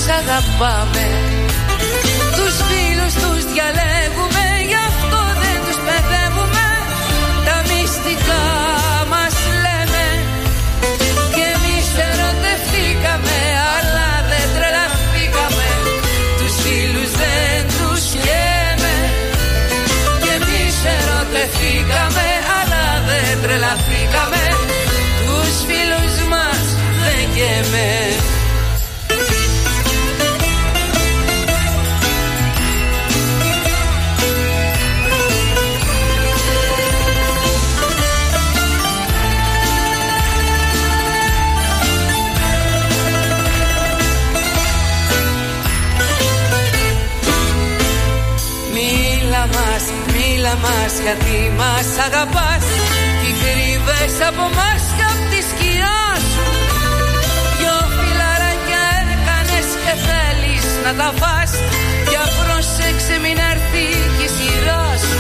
αγαπάμε. Τους φίλους τους διαλέγουμε, γι' αυτό δεν τους παιδεύουμε. Τα μυστικά μας λέμε. Και εμείς ερωτευτήκαμε, αλλά δεν τρελαθήκαμε. Τους φίλους δεν τους καίμε. Και εμείς ερωτευτήκαμε, αλλά δεν τρελαθήκαμε. Τους φίλους μας δεν καίμε. Μίλα μας γιατί μας αγαπάς. Τι κρύβες από μας κι απ' τη σκιά σου. Δυο φιλαράκια έκανες και θέλεις να τα φας. Για πρόσεξε μην έρθει κι η σειρά σου.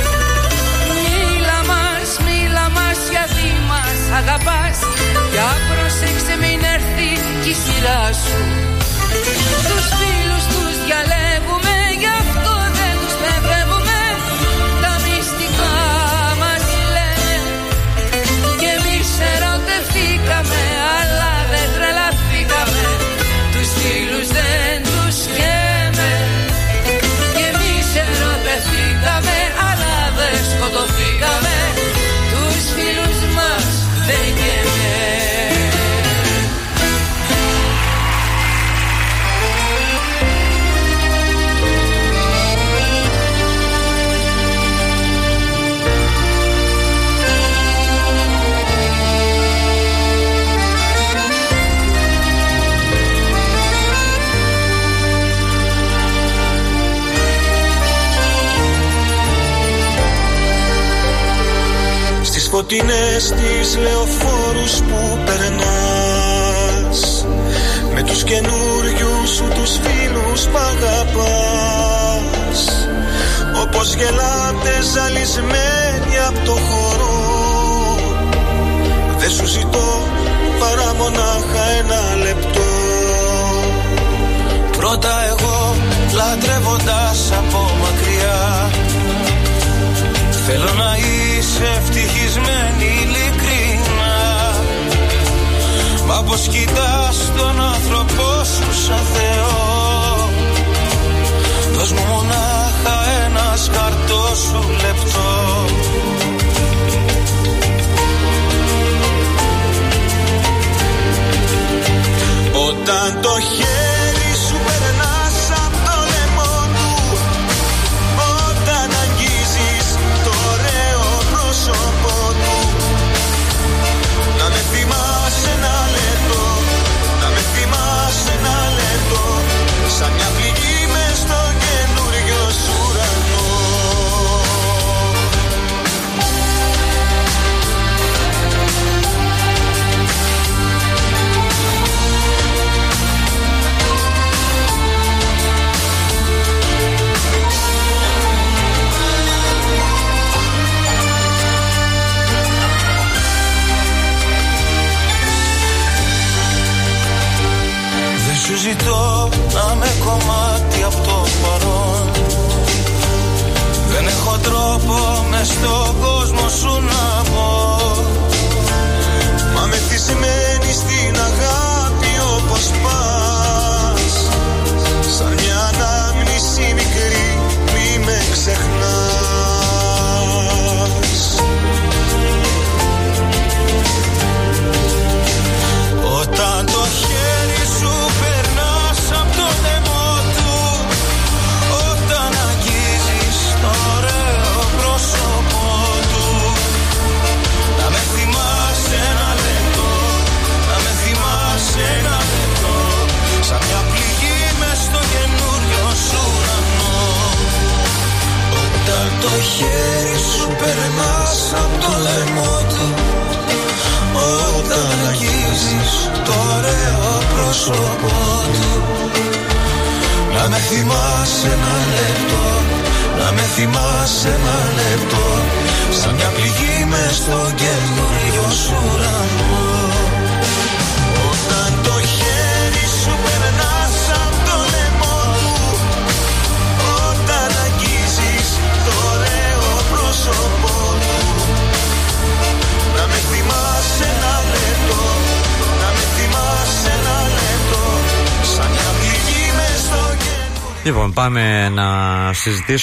Μίλα μας γιατί μας αγαπάς. Για πρόσεξε μην έρθει κι η σειρά σου. Τους φίλους τους διαλέγουμε, γι' αυτό δεν τους παιδεύουμε. Τα μυστικά μας λένε. Και εμείς ερωτευτήκαμε, αλλά δεν τρελαθήκαμε. Τους φίλους δεν τους καίμε. Και εμείς ερωτευτήκαμε, αλλά δεν σκοτωθήκαμε. Τους φίλους μας δεν καίμε. Φωτεινές τις λεωφόρους που περνάς, με τους καινούριους σου τους φίλους π' αγαπάς. Όπως γελάτε ζαλισμένοι απ' το χώρο, δεν σου ζητώ παρά μονάχα ένα λεπτό. Πρώτα εγώ λατρεύοντας από μακριά, θέλω να είσαι ευτυχισμένη ειλικρινά. Μα πως κοιτάς τον άνθρωπό σου σαν Θεό, δώσ' μου μονάχα ένα σκαρτό σου λεπτό. Όταν το χέρι σου περνάς απ' το λαιμό του, όταν αγγίζεις το ωραίο πρόσωπό του, να με θυμάσαι ένα λεπτό, να με θυμάσαι ένα λεπτό, σαν μια πληγή μες στο καινούριο σου ουρανό. Σου ζητώ να με κομμάτι από το παρόν, δεν έχω τρόπο μες στον κόσμο σου να πω. Μα μεθυσμένη στην αγάπη όπως πας, σαν μια ανάμνηση μικρή μη με ξεχνάς. Όταν το χέρι σου περνάς απ' το λαιμό του, όταν αγγίζεις το ωραίο πρόσωπό του, να με θυμάσαι ένα λεπτό, να με θυμάσαι ένα λεπτό, σαν μια πληγή μες στο καινούριο σου ουρανό. Όταν το χέρι σου περνάς απ' το λαιμό του, όταν αγγίζεις το ωραίο πρόσωπό του, να με θυμάσαι ένα λεπτό, να με θυμάσαι ένα λεπτό, σαν μια πληγή μες στο καινούριο σου ουρανό. Όταν το χέρι σου περνάς απ' Λοιπόν, πάμε να συζητήσουμε